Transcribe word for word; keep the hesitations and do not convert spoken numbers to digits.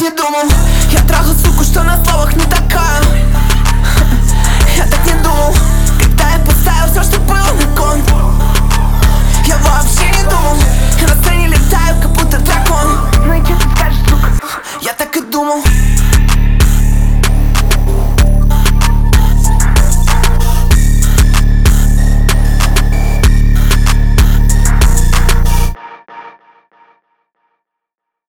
не думал. Я трахал суку, что на словах не такая. Я так не думал, когда я поставил все, что было на кон.